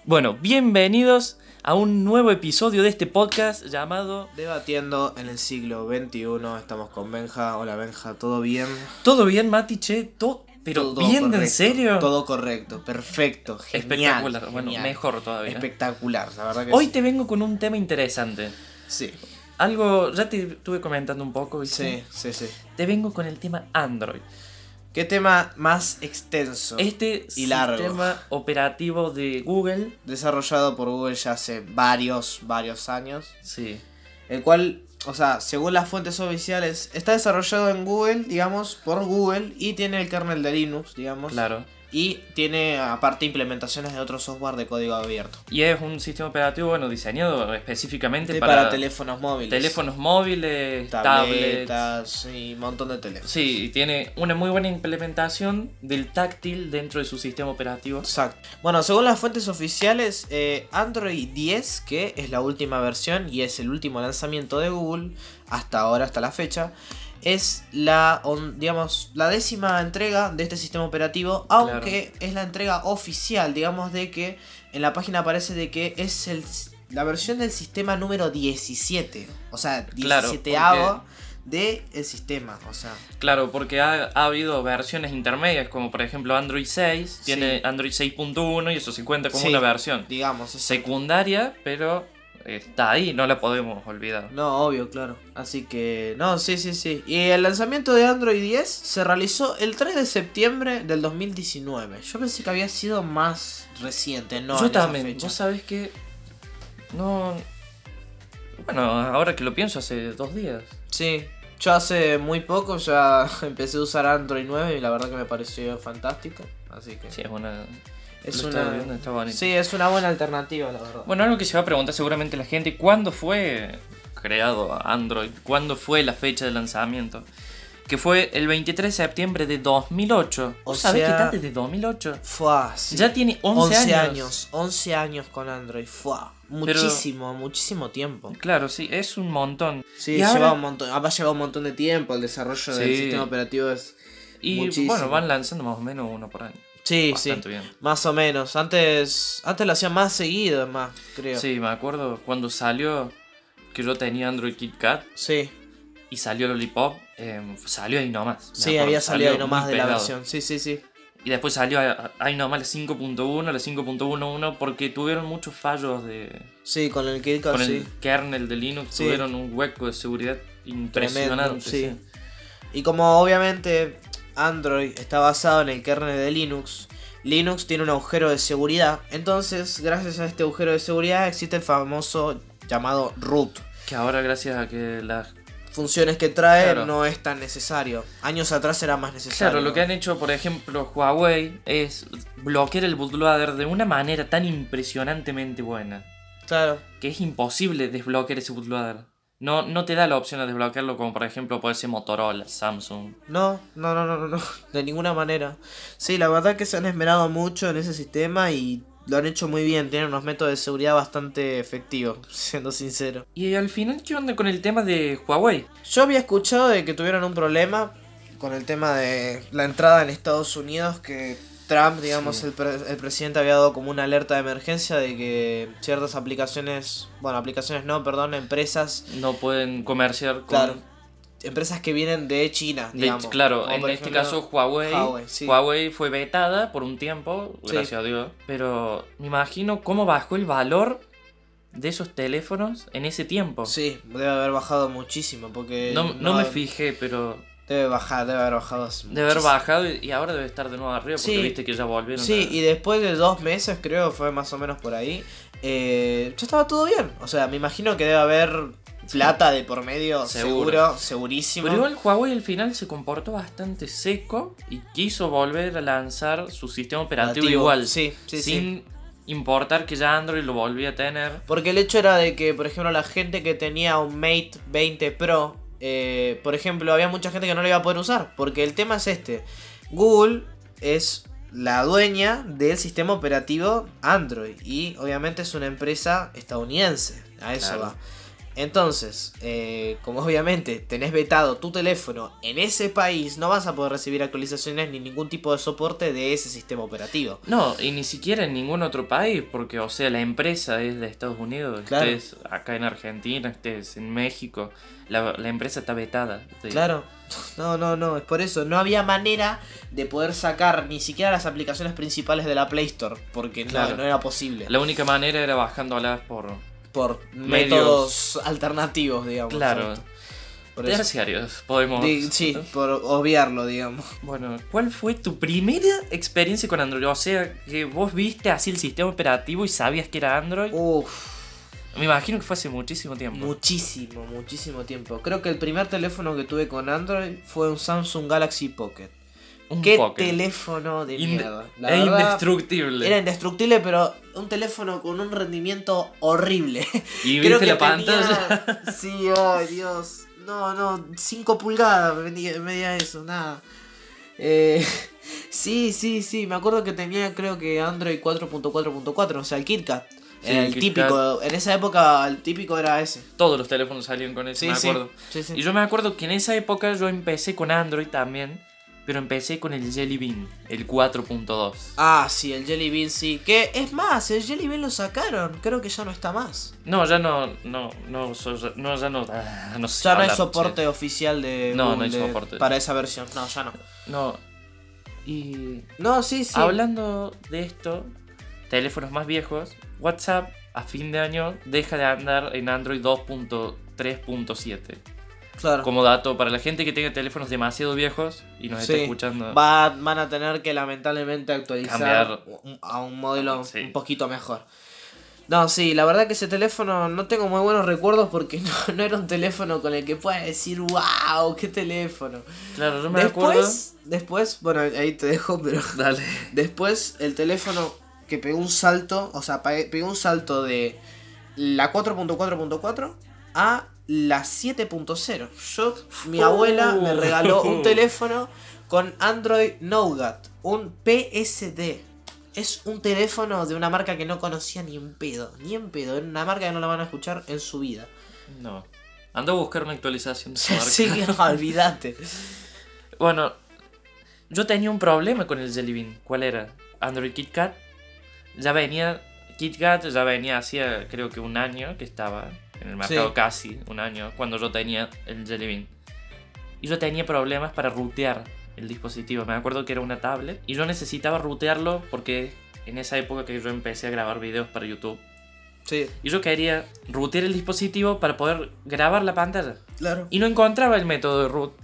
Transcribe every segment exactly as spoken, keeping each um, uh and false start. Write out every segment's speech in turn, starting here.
Bueno, bienvenidos a un nuevo episodio de este podcast llamado Debatiendo en el siglo veintiuno. Estamos con Benja. Hola Benja, ¿todo bien? ¿Todo bien, Mati? Che, ¿todo? ¿Pero todo bien, correcto, en serio? Todo correcto, perfecto, genial. Espectacular, genial. bueno, mejor todavía. Espectacular, la verdad que Hoy sí. te vengo con un tema interesante. Sí, Algo, ya te estuve comentando un poco, ¿viste? sí, sí, sí. Te vengo con el tema Android. ¿Qué tema más extenso? Este y largo. sistema operativo de Google. Desarrollado por Google ya hace varios, varios años. Sí. El cual, o sea, según las fuentes oficiales, está desarrollado en Google, digamos, por Google. Y tiene el kernel de Linux, digamos. Claro. Y tiene aparte implementaciones de otro software de código abierto. Y es un sistema operativo, bueno, diseñado específicamente De para, para teléfonos móviles. teléfonos móviles, tablets. Tabletas y un montón de teléfonos. Sí, y tiene una muy buena implementación del táctil dentro de su sistema operativo. Exacto. Bueno, según las fuentes oficiales, eh, Android diez, que es la última versión y es el último lanzamiento de Google hasta ahora, hasta la fecha, es la, digamos, la décima entrega de este sistema operativo, aunque claro, es la entrega oficial, digamos, de que en la página aparece de que es el, la versión del sistema número diecisiete, o sea, diecisiete-avo claro, del sistema, o sea. Claro, porque ha, ha habido versiones intermedias, como por ejemplo Android seis, sí. Tiene Android seis punto uno y eso se cuenta como sí, una versión, digamos, secundaria, pero está ahí, no la podemos olvidar. No, obvio, claro. Así que, no, sí, sí, sí. Y el lanzamiento de Android diez se realizó el tres de septiembre del dos mil diecinueve. Yo pensé que había sido más reciente, ¿no? Yo también, vos sabés que... No... Bueno, ahora que lo pienso, hace dos días. Sí, yo hace muy poco ya empecé a usar Android nueve y la verdad que me pareció fantástico. Así que... Sí, es una... Es una... Viendo, está bonito. Sí, es una buena alternativa, la verdad. Bueno, algo que se va a preguntar seguramente la gente, ¿cuándo fue creado Android? ¿Cuándo fue la fecha de lanzamiento? Que fue el veintitrés de septiembre de dos mil ocho. O ¿Vos sabés sea, que está desde dos mil ocho? Fua, sí. Ya tiene once, once años. años. once años con Android. Fua. Muchísimo, Pero, muchísimo tiempo. Claro, sí, es un montón. Sí, y lleva ahora... un montón, ha llevado un montón de tiempo. El desarrollo sí. del sistema operativo es y muchísimo. Bueno, van lanzando más o menos uno por año. Sí, Bastante sí, bien. Más o menos. Antes antes lo hacían más seguido, más, creo. Sí, me acuerdo cuando salió, que yo tenía Android KitKat. Sí. Y salió Lollipop, eh, salió ahí nomás. Sí, acuerdo, había salido ahí nomás de pegado. La versión. Sí, sí, sí. Y después salió ahí nomás la cinco punto uno, la cinco punto uno porque tuvieron muchos fallos de... Sí, con el KitKat, Con sí. el kernel de Linux sí. Tuvieron un hueco de seguridad impresionante. Tremendo, sí. sí. Y como obviamente Android está basado en el kernel de Linux, Linux tiene un agujero de seguridad. Entonces, gracias a este agujero de seguridad existe el famoso llamado root. Que ahora gracias a que las funciones que trae claro. no es tan necesario. Años atrás era más necesario. Claro, lo que han hecho, por ejemplo, Huawei es bloquear el bootloader de una manera tan impresionantemente buena. Claro. Que es imposible desbloquear ese bootloader. No, no te da la opción de desbloquearlo como por ejemplo puede ser Motorola, Samsung. No, no, no, no, no, de ninguna manera. Sí, la verdad que se han esmerado mucho en ese sistema y lo han hecho muy bien. Tienen unos métodos de seguridad bastante efectivos, siendo sincero. Y al final, ¿qué onda con el tema de Huawei? Yo había escuchado de que tuvieron un problema con el tema de la entrada en Estados Unidos, que Trump, digamos, sí. el, pre el presidente había dado como una alerta de emergencia de que ciertas aplicaciones, bueno, aplicaciones no, perdón, empresas... No pueden comerciar con... Claro, empresas que vienen de China, digamos. De, claro, en este ejemplo, caso Huawei, Huawei, sí. Huawei fue vetada por un tiempo, gracias sí. a Dios, pero me imagino cómo bajó el valor de esos teléfonos en ese tiempo. Sí, debe haber bajado muchísimo, porque... No, no, no me fijé, pero... Debe bajar, debe haber bajado muchísimo. Debe haber bajado y ahora debe estar de nuevo arriba porque sí. viste que ya volvieron. Sí, a... y después de dos meses, creo, fue más o menos por ahí, eh, ya estaba todo bien. O sea, me imagino que debe haber plata de por medio, seguro, seguro segurísimo. Pero igual Huawei al final se comportó bastante seco y quiso volver a lanzar su sistema operativo Relativo. igual. Sí, sí, sin sí. importar que ya Android lo volvía a tener. Porque el hecho era de que, por ejemplo, la gente que tenía un Mate veinte Pro... Eh, por ejemplo, había mucha gente que no lo iba a poder usar. Porque el tema es este: Google es la dueña del sistema operativo Android y obviamente es una empresa estadounidense. A eso claro. va. Entonces, eh, como obviamente tenés vetado tu teléfono en ese país, no vas a poder recibir actualizaciones ni ningún tipo de soporte de ese sistema operativo. No, y ni siquiera en ningún otro país, porque, o sea, la empresa es de Estados Unidos, claro. Estés acá en Argentina, estés en México, la, la empresa está vetada. ¿Sí? Claro, no, no, no, es por eso, no había manera de poder sacar ni siquiera las aplicaciones principales de la Play Store, porque claro. no, no era posible. La única manera era bajándolas por... por medios... métodos alternativos, digamos. Claro. Por terciarios, podemos... De, sí, por obviarlo, digamos. Bueno, ¿cuál fue tu primera experiencia con Android? O sea, que vos viste así el sistema operativo y sabías que era Android. Uff. Me imagino que fue hace muchísimo tiempo. Muchísimo, muchísimo tiempo. Creo que el primer teléfono que tuve con Android fue un Samsung Galaxy Pocket. Un Qué Pocket. teléfono de Inde- mierda. La es verdad, indestructible. Era indestructible, pero un teléfono con un rendimiento horrible. ¿Y viste la pantalla? Tenía... Sí, ay oh, Dios. No, no, cinco pulgadas medía, medía eso, nada. Eh, sí, sí, sí, me acuerdo que tenía creo que Android cuatro punto cuatro punto cuatro, o sea, el KitKat. Sí, el, el típico, en esa época el típico era ese. Todos los teléfonos salían con ese, sí, me acuerdo. Sí, sí, sí. Y yo me acuerdo que en esa época yo empecé con Android también. Pero empecé con el Jelly Bean, el cuatro punto dos. Ah, sí, el Jelly Bean, sí. Que es más, el Jelly Bean lo sacaron. Creo que ya no está más. No, ya no, no, no, no ya no, ah, no sé. Ya no hay soporte sí. oficial de No, Google no hay soporte. De, para esa versión. No, ya no. No. Y... No, sí, sí. Hablando de esto, teléfonos más viejos, WhatsApp a fin de año deja de andar en Android dos punto tres punto siete. Claro. Como dato para la gente que tenga teléfonos demasiado viejos y nos sí. esté escuchando. Va, van a tener que lamentablemente actualizar cambiar a un modelo sí. un poquito mejor. No, sí, la verdad que ese teléfono no tengo muy buenos recuerdos porque no, no era un teléfono con el que pueda decir wow, qué teléfono. Claro, yo me después, acuerdo. Después, bueno, ahí te dejo, pero dale. Después el teléfono que pegó un salto, o sea, pegó un salto de la cuatro punto cuatro punto cuatro a la siete punto cero. Yo, mi abuela me regaló un teléfono con Android Nougat, un P S D. Es un teléfono de una marca que no conocía ni en pedo, ni en pedo. Era una marca que no la van a escuchar en su vida. No. Anda a buscar una actualización de esa marca. Sí, no, olvídate. Bueno, yo tenía un problema con el Jelly Bean. ¿Cuál era? Android KitKat. Ya venía, KitKat ya venía hacía creo que un año que estaba en el mercado, sí. Casi un año, cuando yo tenía el Jelly Bean. Y yo tenía problemas para rutear el dispositivo. Me acuerdo que era una tablet y yo necesitaba rutearlo porque en esa época que yo empecé a grabar videos para YouTube. Sí. Y yo quería rutear el dispositivo para poder grabar la pantalla. Claro. Y no encontraba el método de root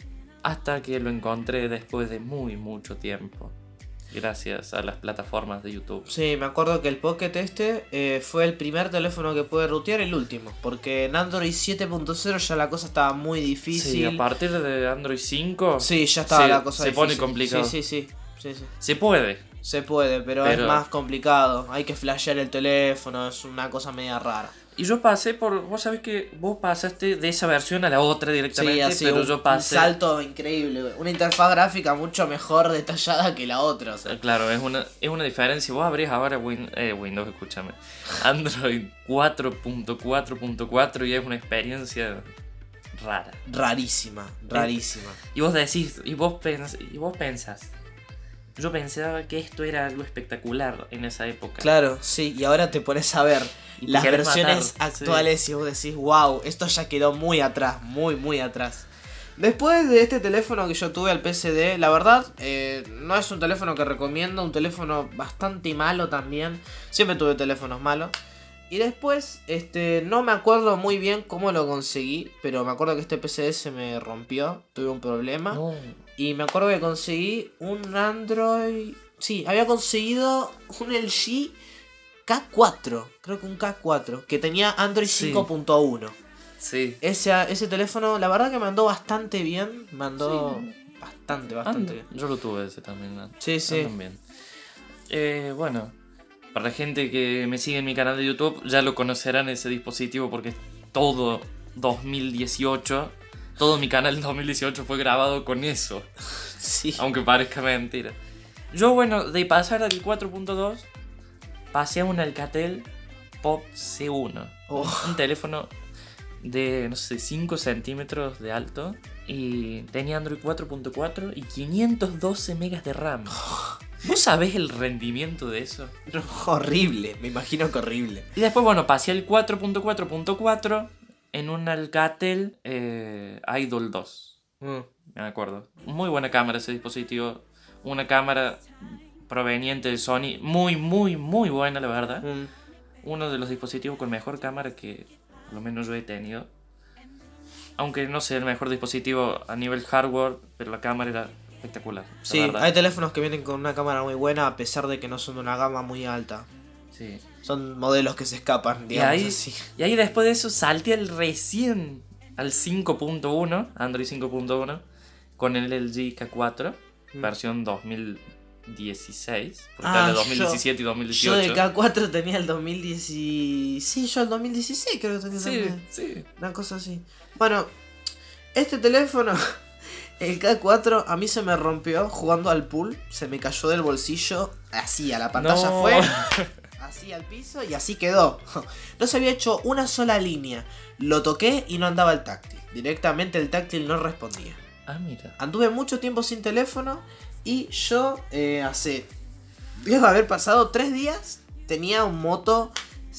hasta que lo encontré después de muy mucho tiempo. Gracias a las plataformas de YouTube. Sí, me acuerdo que el Pocket este eh, fue el primer teléfono que pude rutear, el último. Porque en Android siete punto cero ya la cosa estaba muy difícil. Sí, a partir de Android cinco... Sí, ya estaba se, la cosa se difícil. pone complicado. Sí, sí, sí, sí, sí. Se puede. Se puede, pero, pero es más complicado. Hay que flashear el teléfono, es una cosa media rara. Y yo pasé por... Vos sabés que vos pasaste de esa versión a la otra directamente, sí, así, pero un, yo pasé... un salto increíble. Una interfaz gráfica mucho mejor detallada que la otra. O sea. Claro, es una, es una diferencia. Vos abrís ahora Win, eh, Windows, escúchame. Android cuatro punto cuatro punto cuatro y es una experiencia rara. Rarísima, rarísima. Y vos decís, y vos, pens, y vos pensás... Yo pensaba que esto era algo espectacular en esa época. Claro, sí, y ahora te pones a ver las versiones matar, actuales sí. Y vos decís, wow, esto ya quedó muy atrás, muy, muy atrás. Después de este teléfono que yo tuve, el P S D, la verdad, eh, no es un teléfono que recomiendo, un teléfono bastante malo también. Siempre tuve teléfonos malos. Y después, este, no me acuerdo muy bien cómo lo conseguí, pero me acuerdo que este P S D se me rompió, tuve un problema. No. Y me acuerdo que conseguí un Android... Sí, había conseguido un L G K cuatro, creo que un K cuatro, que tenía Android cinco punto uno. Sí. Ese, ese teléfono, la verdad que me andó bastante bien, me andó sí. bastante, bastante And- bien. Yo lo tuve ese también, ¿no? Sí, sí. También. Eh, bueno... Para la gente que me sigue en mi canal de YouTube, ya lo conocerán ese dispositivo porque todo dos mil dieciocho, todo mi canal en dos mil dieciocho fue grabado con eso. Sí. Aunque parezca mentira. Yo, bueno, de pasar al cuatro punto dos, pasé a un Alcatel Pop C uno. Oh. Un teléfono de, no sé, cinco centímetros de alto. Y tenía Android cuatro punto cuatro y quinientos doce megas de RAM. ¿Vos sabés el rendimiento de eso? No, horrible, me imagino que horrible. Y después, bueno, pasé al cuatro punto cuatro punto cuatro en un Alcatel eh, Idol dos. Mm. Me acuerdo. Muy buena cámara ese dispositivo. Una cámara proveniente de Sony. Muy, muy, muy buena, la verdad. Mm. Uno de los dispositivos con mejor cámara que por lo menos yo he tenido. Aunque no sea el mejor dispositivo a nivel hardware, pero la cámara era espectacular. Sí, verdad. hay teléfonos que vienen con una cámara muy buena a pesar de que no son de una gama muy alta. Sí. Son modelos que se escapan, Y digamos ahí, así. y ahí después de eso salté al recién al cinco punto uno, Android cinco punto uno, con el L G K cuatro, Mm. versión dos mil dieciséis, porque Ah, el de dos mil diecisiete yo- y dos mil Yo dieciocho. de K cuatro tenía el dos mil diez. Sí, yo el dos mil dieciséis creo que tenía Sí, también. sí. Una cosa así. Bueno, este teléfono, el K cuatro, a mí se me rompió jugando al pool. Se me cayó del bolsillo. Así, a la pantalla No. fue. Así al piso y así quedó. No se había hecho una sola línea. Lo toqué y no andaba el táctil. Directamente el táctil no respondía. Ah, mira. Anduve mucho tiempo sin teléfono. Y yo eh, hace... Debe haber pasado tres días. Tenía un Moto...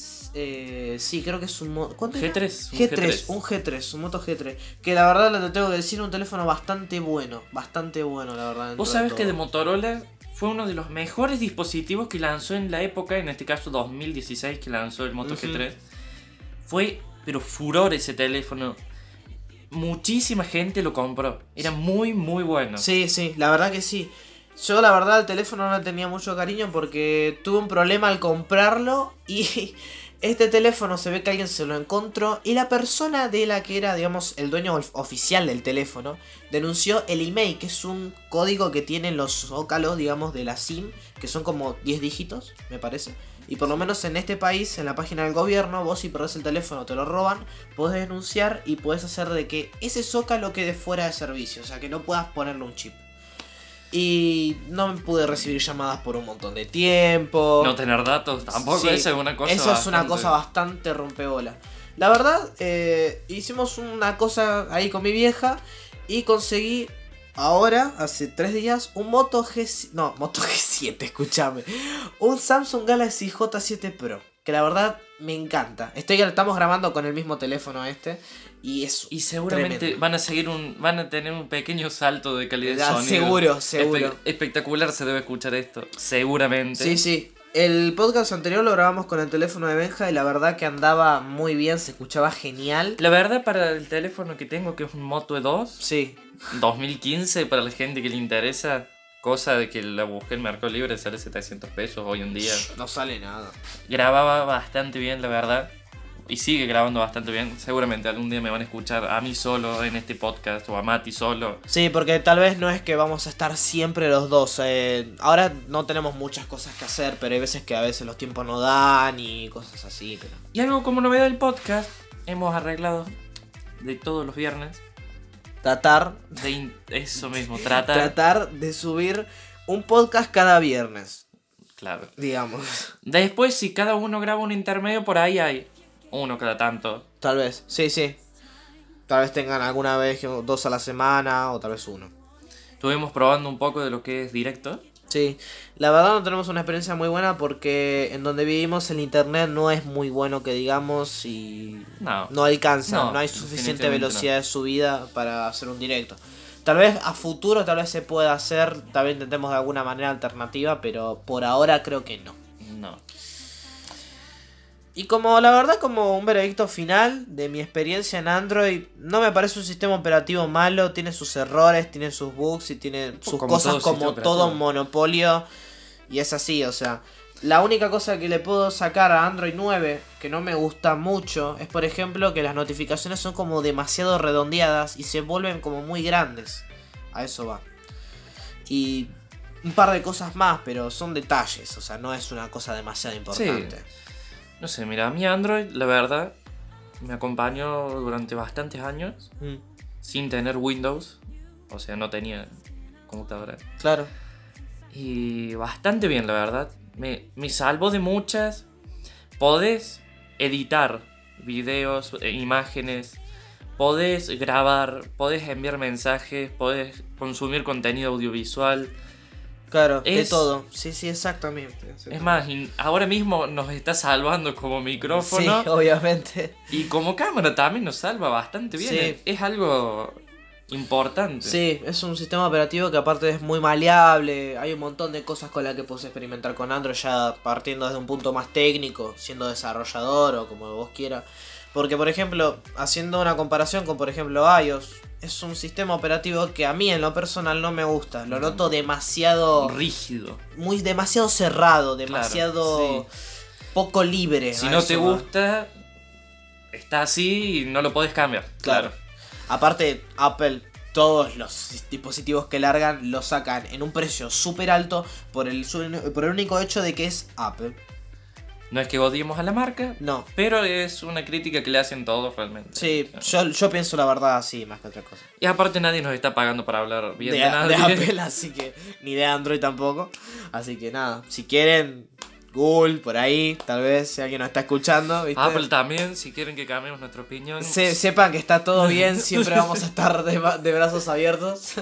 Eh, sí, creo que es un Moto... ¿Cuánto era? G tres, un G G tres, tres. un G tres, un Moto G tres. Que la verdad lo tengo que decir, un teléfono bastante bueno. Bastante bueno, la verdad. Vos sabés que de Motorola fue uno de los mejores dispositivos que lanzó en la época, en este caso dos mil dieciséis, que lanzó el Moto Ujú. G tres. Fue, pero furor ese teléfono. Muchísima gente lo compró. Era muy, muy bueno. Sí, sí, la verdad que sí. Yo la verdad al teléfono no le tenía mucho cariño porque tuve un problema al comprarlo y este teléfono se ve que alguien se lo encontró y la persona de la que era, digamos, el dueño of- oficial del teléfono denunció el email, que es un código que tienen los zócalos, digamos, de la SIM, que son como diez dígitos, me parece. Y por lo menos en este país, en la página del gobierno, vos si perdés el teléfono te lo roban, podés denunciar y podés hacer de que ese zócalo quede fuera de servicio, o sea que no puedas ponerle un chip. Y no pude recibir llamadas por un montón de tiempo. No tener datos tampoco, Sí, eso es una cosa Eso es una bastante- cosa bastante rompebola. La verdad, eh, hicimos una cosa ahí con mi vieja y conseguí ahora, hace tres días, un Moto G... No, Moto G siete, escúchame. Un Samsung Galaxy J siete Pro. Que la verdad me encanta. Estoy, estamos grabando con el mismo teléfono este. Y es Y seguramente tremendo. van a seguir un, van a tener un pequeño salto de calidad de Ah, sonido. seguro, seguro. Espe- espectacular se debe escuchar esto, seguramente. Sí, sí. El podcast anterior lo grabamos con el teléfono de Benja y la verdad que andaba muy bien, se escuchaba genial. La verdad, para el teléfono que tengo, que es un Moto E dos, Sí, dos mil quince, para la gente que le interesa, cosa de que la busqué en Mercado Libre, sale setecientos pesos hoy en día. no sale nada. Grababa bastante bien, la verdad. Y sigue grabando bastante bien. Seguramente algún día me van a escuchar a mí solo en este podcast o a Mati solo. Sí, porque tal vez no es que vamos a estar siempre los dos. eh, ahora no tenemos muchas cosas que hacer, pero hay veces que a veces los tiempos no dan y cosas así. Pero... Y algo como novedad del podcast, hemos arreglado de todos los viernes Tratar, de in- eso mismo, tratar. tratar de subir un podcast cada viernes, Claro. digamos. Después, si cada uno graba un intermedio, por ahí hay uno cada tanto. Tal vez, sí, sí. Tal vez tengan alguna vez que dos a la semana o tal vez uno. Estuvimos probando un poco de lo que es directo. Sí, la verdad no tenemos una experiencia muy buena porque en donde vivimos el internet no es muy bueno que digamos y No. no alcanza, no, No, hay suficiente definitivamente velocidad de subida para hacer un directo. Tal vez a futuro tal vez se pueda hacer, tal vez intentemos de alguna manera alternativa, pero por ahora creo que no. No. Y como la verdad como un veredicto final de mi experiencia en Android, no me parece un sistema operativo malo, tiene sus errores, tiene sus bugs y tiene sus Como cosas todo como sistema todo operativo. monopolio. Y es así, o sea, la única cosa que le puedo sacar a Android nueve que no me gusta mucho es por ejemplo que las notificaciones son como demasiado redondeadas y se vuelven como muy grandes. A eso va. Y un par de cosas más, pero son detalles, o sea, no es una cosa demasiado importante. No sé, mira, a mí Android, la verdad, me acompañó durante bastantes años Mm, sin tener Windows. O sea, no tenía computadora. claro. Y bastante bien, la verdad. Me, me salvó de muchas. Podés editar videos, eh, imágenes. Podés grabar, podés enviar mensajes, podés consumir contenido audiovisual. Claro, Es- de todo. Sí, sí, exactamente. Es más, in- ahora mismo nos está salvando como Sí, micrófono obviamente. y como cámara también nos salva bastante bien. Sí. Es, es algo importante. Sí, es un sistema operativo que aparte es muy maleable. Hay un montón de cosas con las que puedes experimentar con Android ya partiendo desde un punto más técnico, siendo desarrollador o como vos quieras. Porque, por ejemplo, haciendo una comparación con, por ejemplo, iOS, es un sistema operativo que a mí en lo personal no me gusta. Lo noto demasiado... Rígido. Muy demasiado cerrado, demasiado poco libre. Si a no eso te va. gusta, está así y no lo podés cambiar. Claro. Aparte, Apple, todos los dispositivos que largan los sacan en un precio súper alto por el, su- por el único hecho de que es Apple. No es que odiemos a la marca, No. pero es una crítica que le hacen todos realmente. Sí, yo, yo pienso la verdad así, más que otra cosa. Y aparte nadie nos está pagando para hablar bien De, de, de nadie. Apple, así que ni de Android tampoco. Así que nada, si quieren, Google, por ahí, tal vez, si alguien nos está escuchando, ¿viste? Apple también, si quieren que cambiemos nuestra opinión. Se- sepan que está todo bien, siempre vamos a estar de, ba- de brazos abiertos.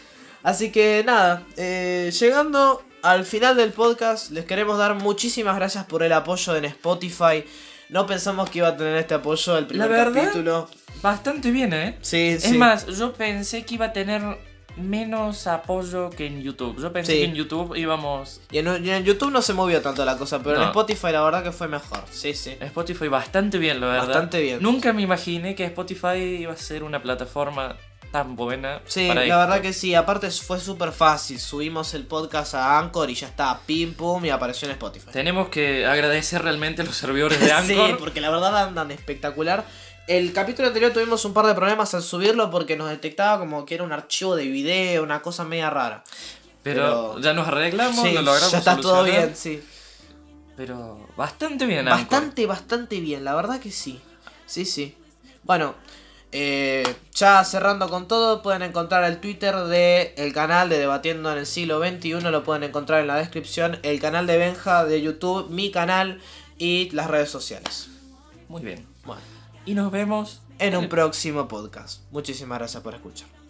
Así que nada, eh, llegando al final del podcast, les queremos dar muchísimas gracias por el apoyo en Spotify. No pensamos que iba a tener este apoyo el primer La verdad, capítulo. Bastante bien, ¿eh? Sí, Es sí. más, yo pensé que iba a tener menos apoyo que en YouTube. Yo pensé Sí. que en YouTube íbamos... Y en, y en YouTube no se movió tanto la cosa, pero en No. Spotify la verdad que fue mejor. Sí, sí. Spotify bastante bien, la verdad. Bastante bien. Nunca me imaginé que Spotify iba a ser una plataforma tan buena. Sí, para la esto. verdad que sí. Aparte fue súper fácil. Subimos el podcast a Anchor y ya está. Pim, pum, y apareció en Spotify. Tenemos que agradecer realmente a los servidores de Sí, Anchor. porque la verdad andan espectacular. El capítulo anterior tuvimos un par de problemas al subirlo porque nos detectaba como que era un archivo de video, una cosa media rara. pero, pero- ya nos arreglamos, Sí, lo logramos ya está todo solucionar. bien, sí. Pero bastante bien, Anchor. Bastante, bastante bien, la verdad que sí. Sí, sí. Bueno, eh, ya cerrando con todo, pueden encontrar el Twitter del canal de Debatiendo en el Siglo veintiuno, lo pueden encontrar en la descripción, el canal de Benja de YouTube, mi canal y las redes sociales. Muy bien. Bueno, Y nos vemos en un próximo podcast. Muchísimas gracias por escuchar.